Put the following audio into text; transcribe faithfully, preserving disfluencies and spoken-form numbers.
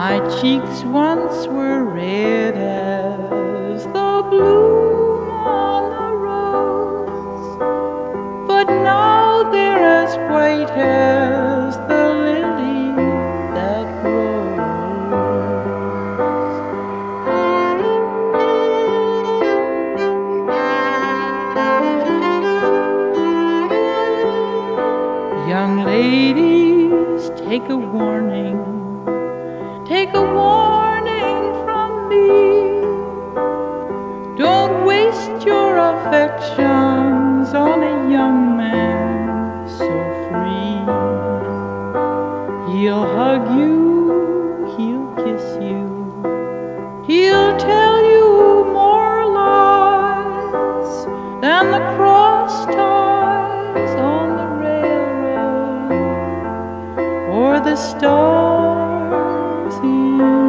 My cheeks once were red as the bloom on the rose, but now they're as white as the lily that grows. Young ladies, take a warning, take a warning from me. Don't waste your affections on a young man so free. He'll hug you, he'll kiss you, he'll tell you more lies than the cross ties on the railroad or the stars in